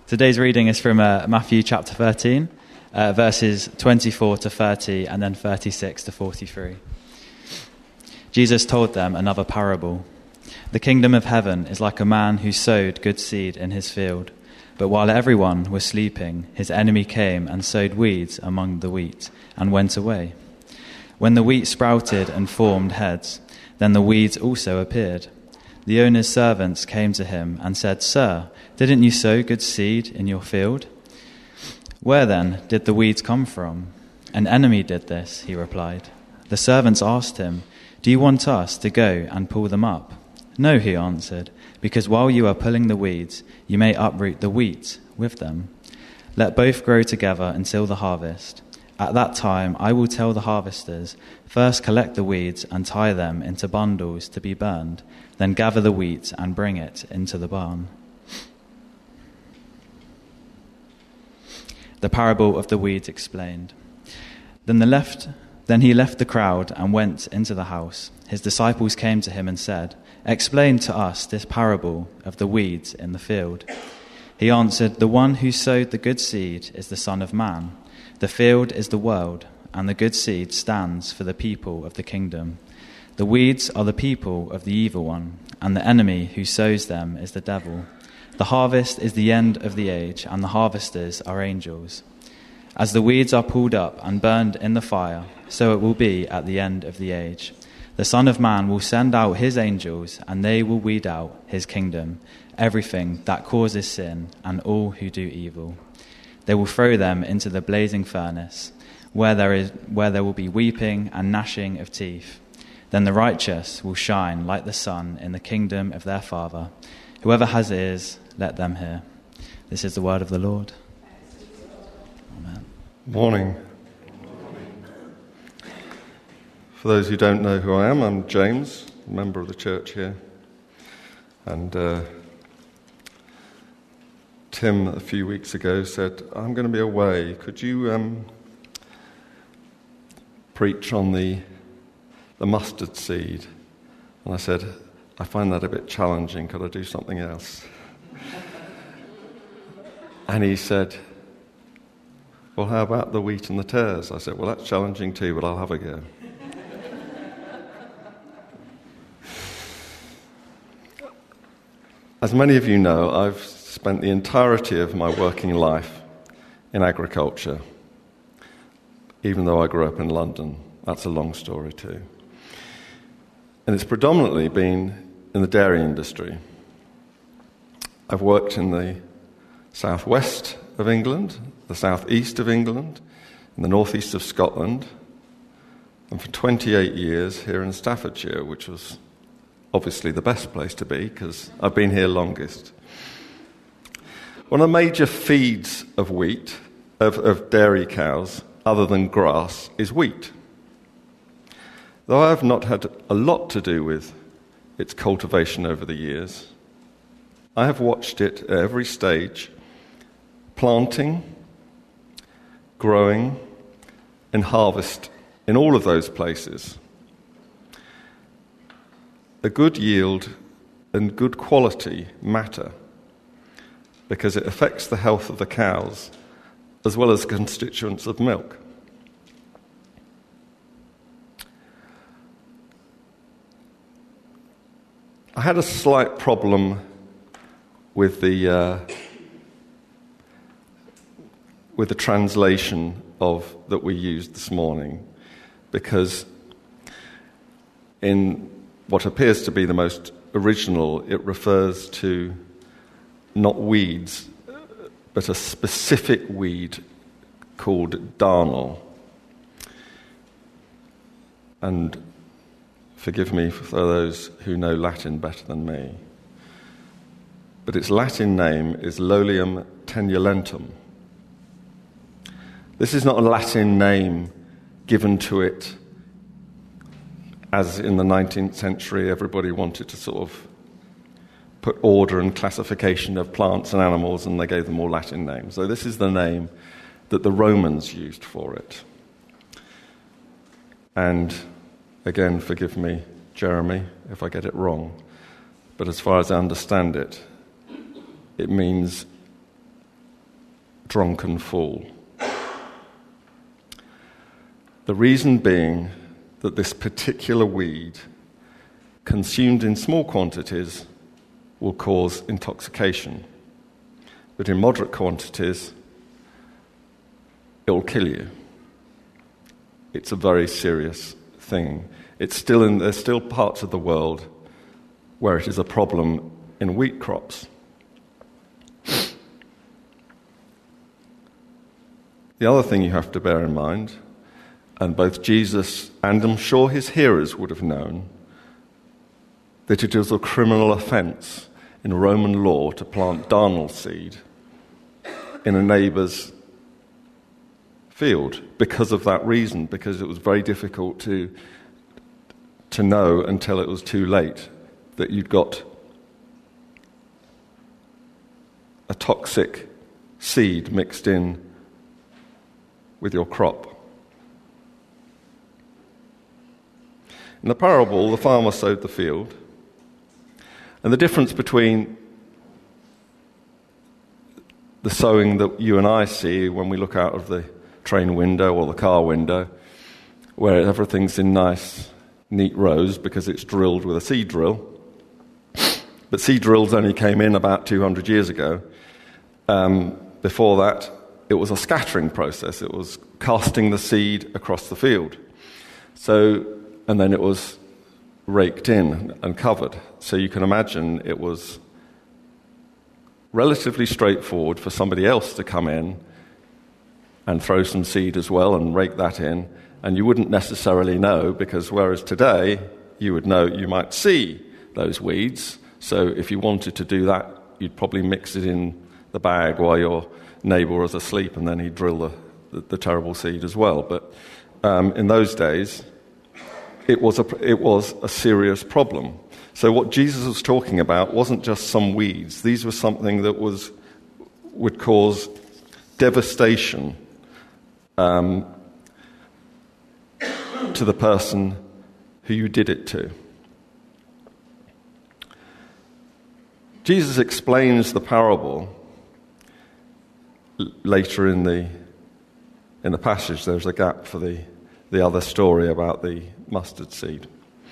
Today's reading is from Matthew chapter 13, verses 24 to 30, and then 36 to 43. Jesus told them another parable. The kingdom of heaven is like a man who sowed good seed in his field. But while everyone was sleeping, his enemy came and sowed weeds among the wheat and went away. When the wheat sprouted and formed heads, then the weeds also appeared. The owner's servants came to him and said, "Sir, didn't you sow good seed in your field? Where then did the weeds come from?" "An enemy did this," he replied. The servants asked him, "Do you want us to go and pull them up?" "No," he answered, "because while you are pulling the weeds, you may uproot the wheat with them. Let both grow together until the harvest. At that time I will tell the harvesters, first collect the weeds and tie them into bundles to be burned, then gather the wheat and bring it into the barn." The parable of the weeds explained. Then he left the crowd and went into the house. His disciples came to him and said, "Explain to us this parable of the weeds in the field." He answered, "The one who sowed the good seed is the Son of Man. The field is the world, and the good seed stands for the people of the kingdom. The weeds are the people of the evil one, and the enemy who sows them is the devil. The harvest is the end of the age, and the harvesters are angels. As the weeds are pulled up and burned in the fire, so it will be at the end of the age. The Son of Man will send out his angels, and they will weed out his kingdom, everything that causes sin, and all who do evil. They will throw them into the blazing furnace, where there will be weeping and gnashing of teeth. Then the righteous will shine like the sun in the kingdom of their Father. Whoever has ears, let them hear." This is the word of the Lord. Amen. Morning. For those who don't know who I am, I'm James, a member of the church here. And Tim, a few weeks ago, said, "I'm going to be away. Could you preach on the mustard seed?" And I said, "I find that a bit challenging. Could I do something else?" And he said, "Well, how about the wheat and the tares?" I said, "Well, that's challenging too, but I'll have a go." As many of you know, I've spent the entirety of my working life in agriculture, even though I grew up in London. That's a long story too. And it's predominantly been in the dairy industry. I've worked in the southwest of England, the southeast of England, in the northeast of Scotland, and for 28 years here in Staffordshire, which was obviously the best place to be because I've been here longest. One of the major feeds of wheat, of dairy cows, other than grass, is wheat. Though I have not had a lot to do with its cultivation over the years, I have watched it at every stage, planting, growing, and harvest in all of those places. A good yield and good quality matter because it affects the health of the cows as well as constituents of milk. I had a slight problem with the translation of that we used this morning, because in what appears to be the most original, it refers to not weeds, but a specific weed called darnel. And forgive me for those who know Latin better than me, but its Latin name is Lolium tenulentum. This is not a Latin name given to it as in the 19th century everybody wanted to sort of put order and classification of plants and animals, and they gave them all Latin names. So this is the name that the Romans used for it. And again, forgive me, Jeremy, if I get it wrong, but as far as I understand it, it means drunken fool. The reason being that this particular weed, consumed in small quantities, will cause intoxication. But in moderate quantities, it will kill you. It's a very serious thing. There's still parts of the world where it is a problem in wheat crops. The other thing you have to bear in mind, and both Jesus and I'm sure his hearers would have known, that it is a criminal offence in Roman law to plant darnel seed in a neighbour's field because of that reason, because it was very difficult to know until it was too late that you'd got a toxic seed mixed in with your crop. In the parable, the farmer sowed the field, and the difference between the sowing that you and I see when we look out of the train window or the car window, where everything's in nice, neat rows because it's drilled with a seed drill. But seed drills only came in about 200 years ago. Before that, it was a scattering process. It was casting the seed across the field. And then it was raked in and covered. So you can imagine it was relatively straightforward for somebody else to come in and throw some seed as well and rake that in, and you wouldn't necessarily know, because whereas today you would know, you might see those weeds. So if you wanted to do that, you'd probably mix it in the bag while your neighbour was asleep, and then he'd drill the terrible seed as well. But in those days, it was a serious problem. So what Jesus was talking about wasn't just some weeds. These were something that would cause devastation to the person who you did it to. Jesus explains the parable later in the passage. There's a gap for the other story about the mustard seed.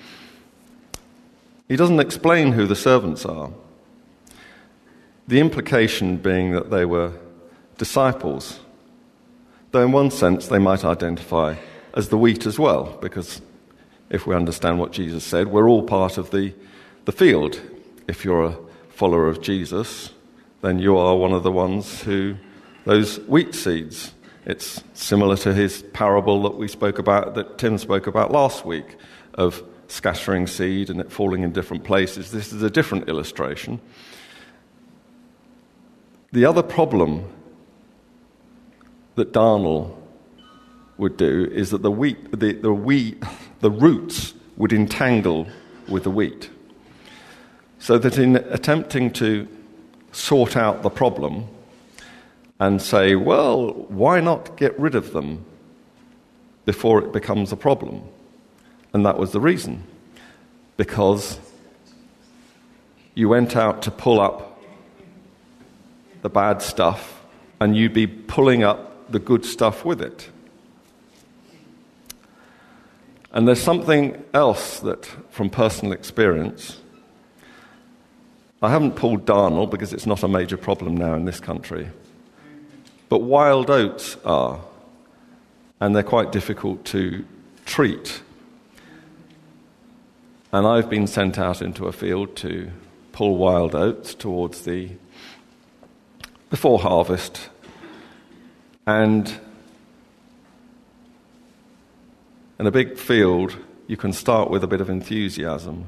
He doesn't explain who the servants are. The implication being that they were disciples, though in one sense they might identify as the wheat as well, because if we understand what Jesus said, we're all part of the field. If you're a follower of Jesus, then you are one of the ones those wheat seeds. It's similar to his parable that Tim spoke about last week, of scattering seed and it falling in different places. This is a different illustration. The other problem that darnel would do is that the roots would entangle with the wheat. So that in attempting to sort out the problem and say, well, why not get rid of them before it becomes a problem? And that was the reason. Because you went out to pull up the bad stuff, and you'd be pulling up the good stuff with it. And there's something else that, from personal experience, I haven't pulled darnel because it's not a major problem now in this country. But wild oats are, and they're quite difficult to treat. And I've been sent out into a field to pull wild oats towards before harvest. And in a big field, you can start with a bit of enthusiasm,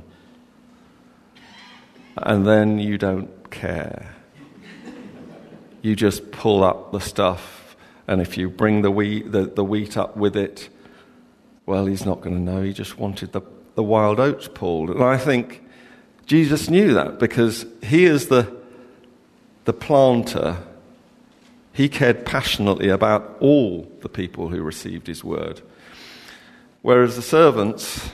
and then you don't care. You just pull up the stuff, and if you bring the wheat up with it, well, he's not going to know. He just wanted the wild oats pulled. And I think Jesus knew that, because he is the planter. He cared passionately about all the people who received his word. Whereas the servants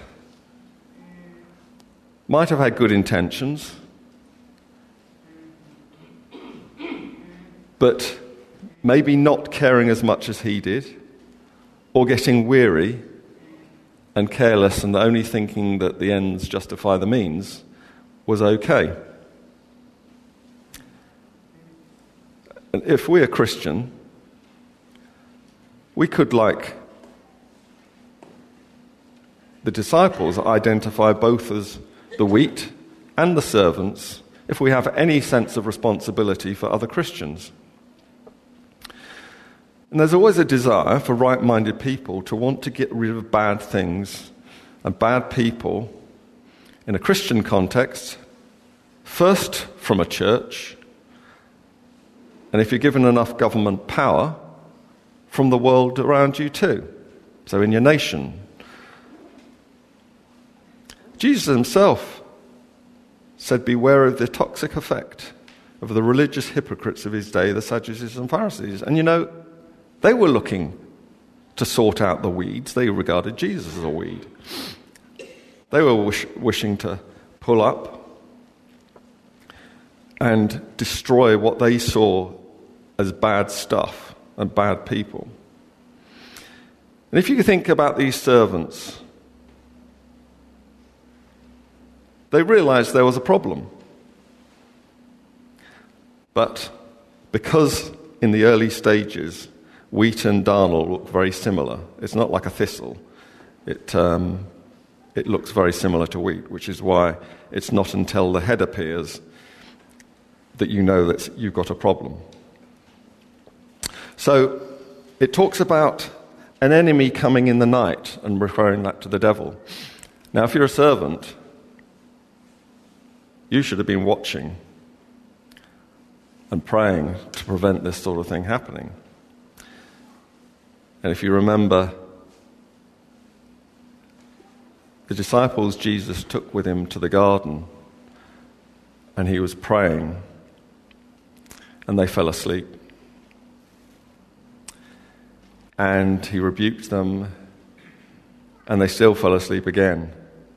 might have had good intentions, but maybe not caring as much as he did, or getting weary and careless and only thinking that the ends justify the means was okay. And if we're Christian, we could, like the disciples, identify both as the wheat and the servants if we have any sense of responsibility for other Christians. And there's always a desire for right-minded people to want to get rid of bad things and bad people in a Christian context, first from a church, and if you're given enough government power, from the world around you too, so in your nation. Jesus himself said, beware of the toxic effect of the religious hypocrites of his day, the Sadducees and Pharisees. And you know, they were looking to sort out the weeds. They regarded Jesus as a weed. They were wishing to pull up and destroy what they saw as bad stuff and bad people. And if you think about these servants, they realized there was a problem. But because in the early stages, wheat and darnel look very similar, it's not like a thistle. It looks very similar to wheat, which is why it's not until the head appears that you know that you've got a problem. So it talks about an enemy coming in the night and referring that to the devil. Now, if you're a servant, you should have been watching and praying to prevent this sort of thing happening. And if you remember, the disciples Jesus took with him to the garden, and he was praying, and they fell asleep. And he rebuked them, and they still fell asleep again.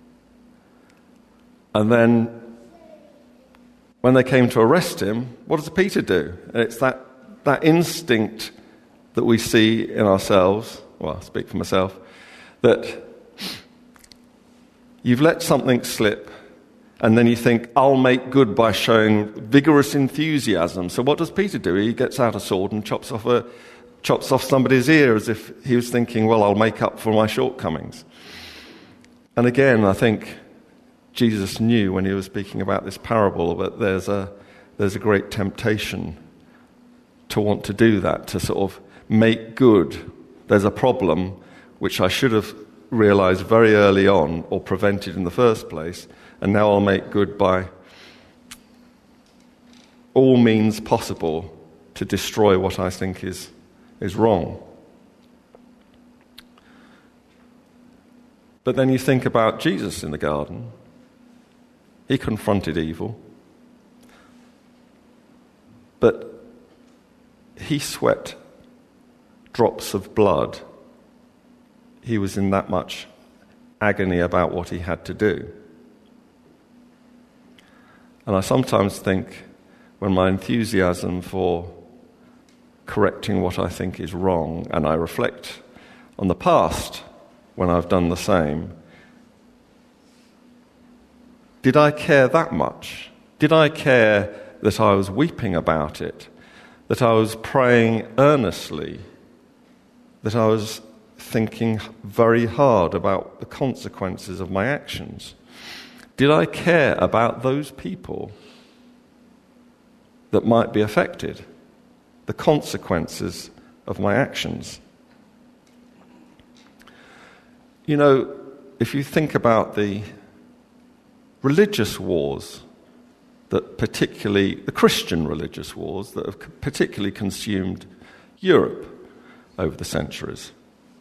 And then, when they came to arrest him, what does Peter do? And it's that instinct that we see in ourselves, well, I speak for myself, that you've let something slip, and then you think, I'll make good by showing vigorous enthusiasm. So what does Peter do? He gets out a sword and chops off somebody's ear as if he was thinking, well, I'll make up for my shortcomings. And again, I think Jesus knew when he was speaking about this parable that there's a great temptation to want to do that, to sort of make good. There's a problem which I should have realized very early on or prevented in the first place, and now I'll make good by all means possible to destroy what I think is wrong. But then you think about Jesus in the garden. He confronted evil, but he sweat drops of blood. He was in that much agony about what he had to do. And I sometimes think, when my enthusiasm for correcting what I think is wrong, and I reflect on the past when I've done the same, did I care that much? Did I care that I was weeping about it? That I was praying earnestly? That I was thinking very hard about the consequences of my actions? Did I care about those people that might be affected? The consequences of my actions? You know, if you think about the religious wars that particularly, the Christian religious wars that have particularly consumed Europe over the centuries.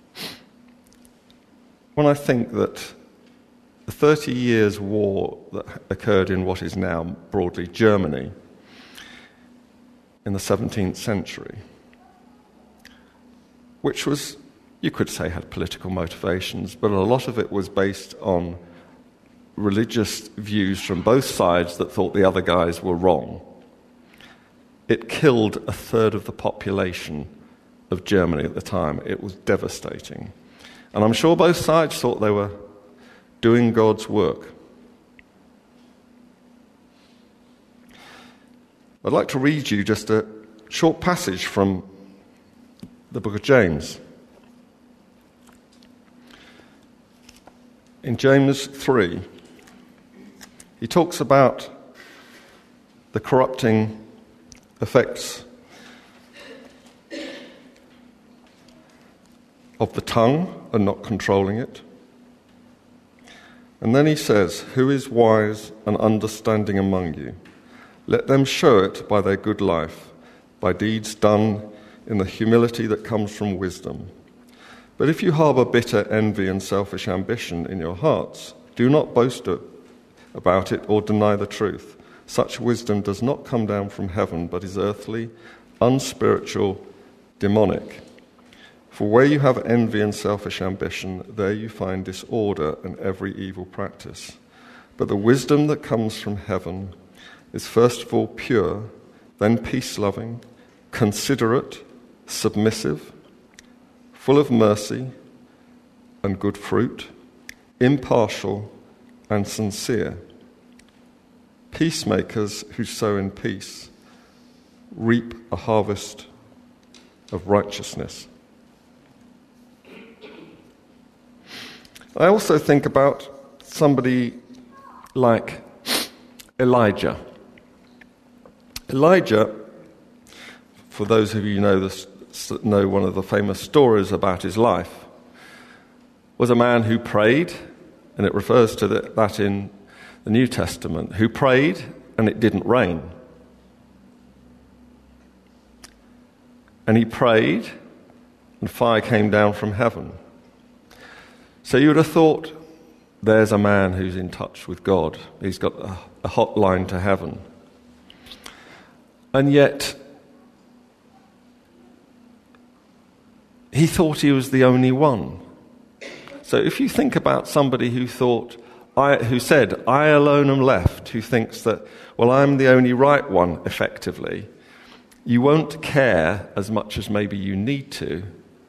When I think that the 30 years war that occurred in what is now broadly Germany in the 17th century, which was, you could say, had political motivations, but a lot of it was based on religious views from both sides that thought the other guys were wrong. it killed a third of the population of Germany at the time. It was devastating. And I'm sure both sides thought they were doing God's work. I'd like to read you just a short passage from the book of James. In James 3, he talks about the corrupting effects of the tongue and not controlling it. And then he says, "Who is wise and understanding among you? Let them show it by their good life, by deeds done in the humility that comes from wisdom. But if you harbour bitter envy and selfish ambition in your hearts, do not boast about it or deny the truth. Such wisdom does not come down from heaven, but is earthly, unspiritual, demonic. For where you have envy and selfish ambition, there you find disorder and every evil practice. But the wisdom that comes from heaven is first of all pure, then peace-loving, considerate, submissive, full of mercy and good fruit, impartial and sincere. Peacemakers who sow in peace reap a harvest of righteousness." I also think about somebody like Elijah. Elijah, for those of you who know one of the famous stories about his life, was a man who prayed, and it refers to that in the New Testament, who prayed and it didn't rain. And he prayed and fire came down from heaven. So you would have thought, there's a man who's in touch with God. He's got a hotline to heaven. And yet, he thought he was the only one. So if you think about somebody who said, "I alone am left," who thinks that, well, I'm the only right one, effectively, you won't care as much as maybe you need to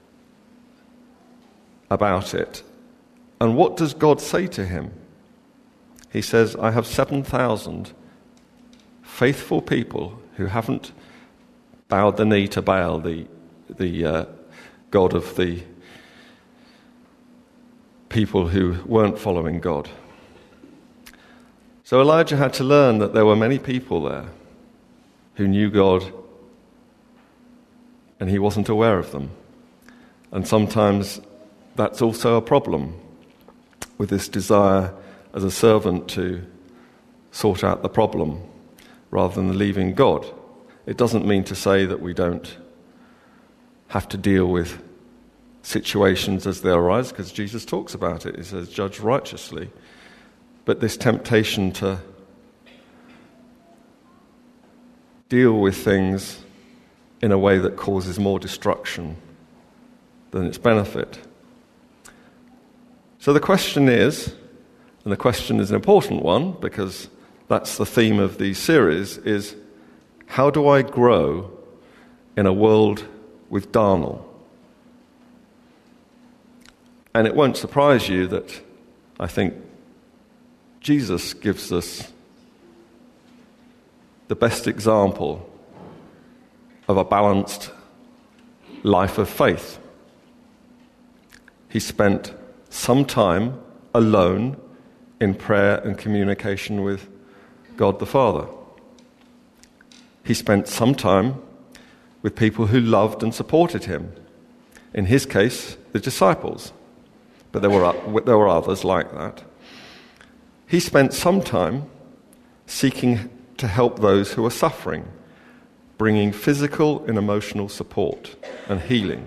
about it. And what does God say to him? He says, "I have 7,000 faithful people who haven't bowed the knee to Baal, the god of the people who weren't following God." So Elijah had to learn that there were many people there who knew God and he wasn't aware of them. And sometimes that's also a problem with this desire as a servant to sort out the problem rather than leaving God. It doesn't mean to say that we don't have to deal with situations as they arise, because Jesus talks about it. He says, "Judge righteously." But this temptation to deal with things in a way that causes more destruction than its benefit. So the question is, and the question is an important one because that's the theme of these series, is how do I grow in a world with darnel? And it won't surprise you that I think Jesus gives us the best example of a balanced life of faith. He spent some time alone in prayer and communication with God the Father. He spent some time with people who loved and supported him. In his case, the disciples. But there were others like that. He spent some time seeking to help those who were suffering, bringing physical and emotional support and healing.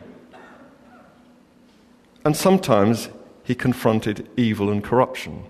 And sometimes he confronted evil and corruption.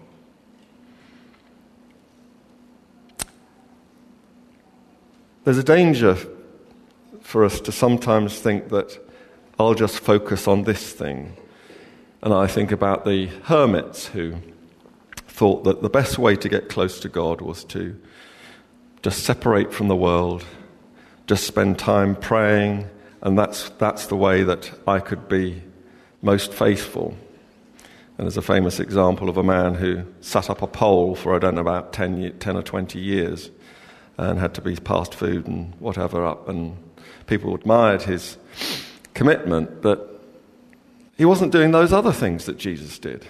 There's a danger for us to sometimes think that I'll just focus on this thing. And I think about the hermits who thought that the best way to get close to God was to just separate from the world, just spend time praying, and that's the way that I could be most faithful. And there's a famous example of a man who sat up a pole for, I don't know, about 10 or 20 years and had to be passed food and whatever up, and people admired his commitment, but he wasn't doing those other things that Jesus did.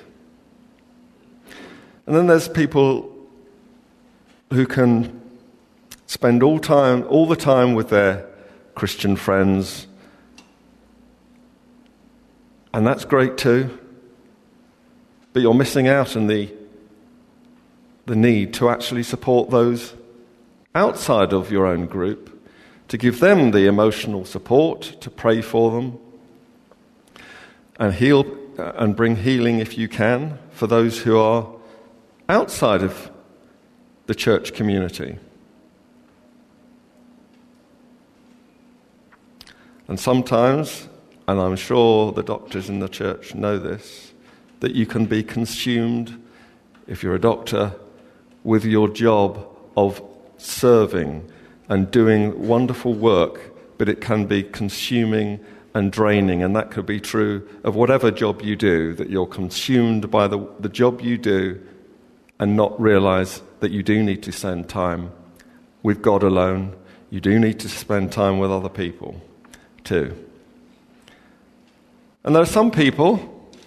And then there's people who can spend all the time with their Christian friends, and that's great too, but you're missing out on the need to actually support those outside of your own group, to give them the emotional support, to pray for them, and heal and bring healing if you can for those who are outside of the church community. And sometimes, and I'm sure the doctors in the church know this, that you can be consumed, if you're a doctor, with your job of serving and doing wonderful work, but it can be consuming and draining, and that could be true of whatever job you do, that you're consumed by the job you do and not realize that you do need to spend time with God alone. You do need to spend time with other people too. And there are some people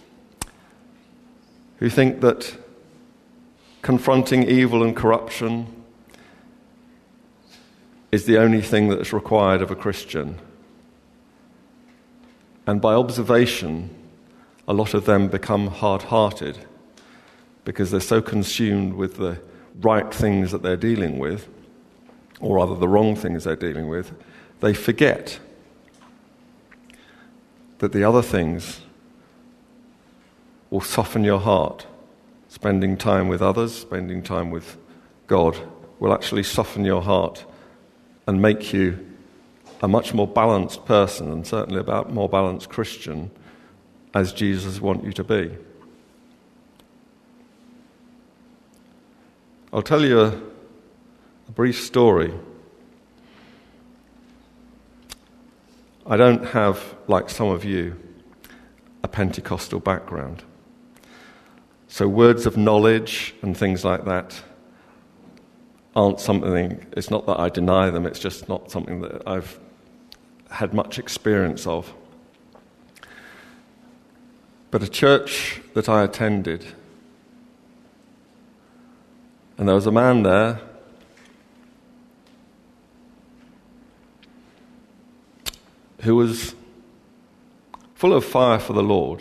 who think that confronting evil and corruption is the only thing that is required of a Christian. And by observation, a lot of them become hard-hearted because they're so consumed with the right things that they're dealing with, or rather the wrong things they're dealing with, they forget that the other things will soften your heart. Spending time with others, spending time with God will actually soften your heart and make you a much more balanced person, and certainly a more balanced Christian, as Jesus wants you to be. I'll tell you a brief story. I don't have, like some of you, a Pentecostal background. So words of knowledge and things like that aren't something, it's not that I deny them, it's just not something that I've had much experience of. But a church that I attended, and there was a man there who was full of fire for the Lord.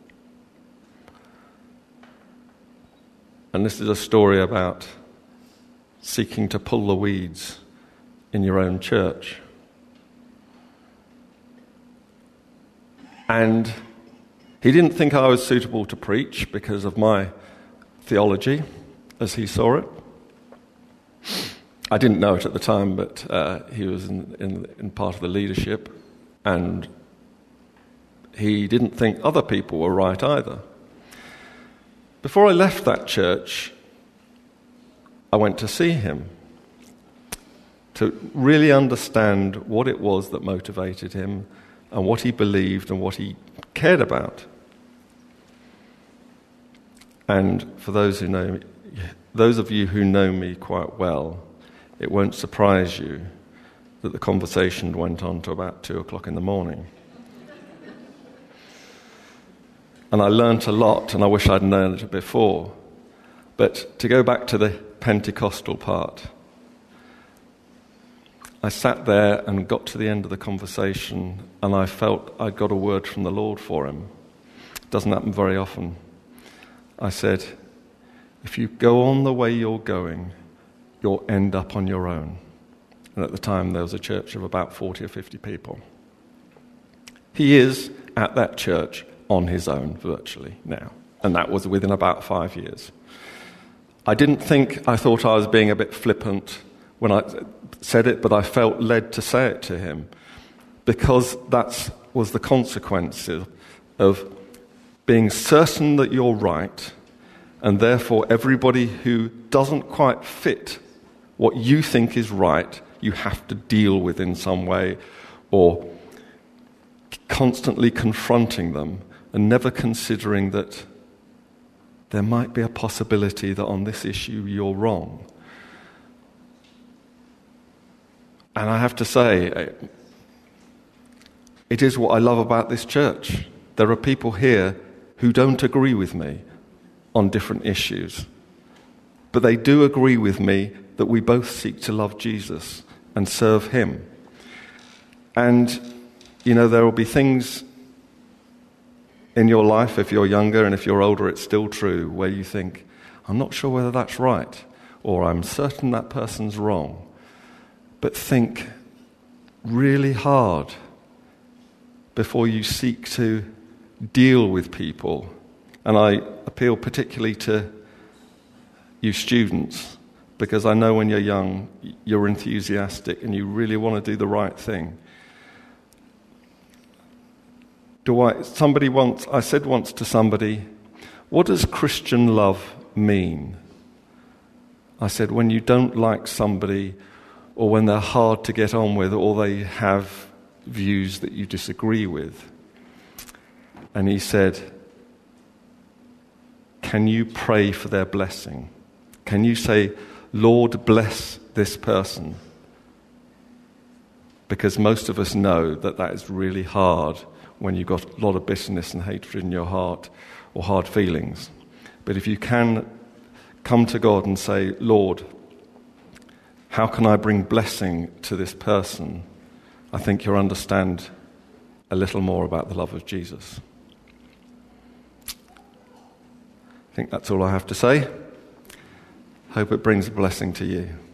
And this is a story about seeking to pull the weeds in your own church. And he didn't think I was suitable to preach because of my theology, as he saw it. I didn't know it at the time, but he was in part of the leadership, and he didn't think other people were right either. Before I left that church, I went to see him to really understand what it was that motivated him and what he believed and what he cared about. And for those of you who know me quite well, it won't surprise you that the conversation went on to about 2:00 in the morning. And I learnt a lot, and I wish I'd known it before. But to go back to the Pentecostal part, I sat there and got to the end of the conversation, and I felt I'd got a word from the Lord for him. It doesn't happen very often. I said, if you go on the way you're going, you'll end up on your own. And at the time, there was a church of about 40 or 50 people. He is, at that church, on his own, virtually, now. And that was within about 5 years. I thought I was being a bit flippant when I said it, but I felt led to say it to him, because that was the consequence of being certain that you're right, and therefore everybody who doesn't quite fit what you think is right you have to deal with in some way, or constantly confronting them and never considering that there might be a possibility that on this issue you're wrong. And I have to say, it is what I love about this church. There are people here who don't agree with me on different issues, but they do agree with me that we both seek to love Jesus and serve him. And, you know, there will be things in your life, if you're younger, and if you're older, it's still true, where you think, I'm not sure whether that's right, or I'm certain that person's wrong. But think really hard before you seek to deal with people. And I appeal particularly to you students, because I know when you're young, you're enthusiastic and you really want to do the right thing. I said once to somebody, what does Christian love mean? I said, when you don't like somebody, or when they're hard to get on with, or they have views that you disagree with. And he said, can you pray for their blessing? Can you say, Lord, bless this person? Because most of us know that that is really hard when you've got a lot of bitterness and hatred in your heart, or hard feelings. But if you can come to God and say, Lord, how can I bring blessing to this person? I think you'll understand a little more about the love of Jesus. I think that's all I have to say. Hope it brings a blessing to you.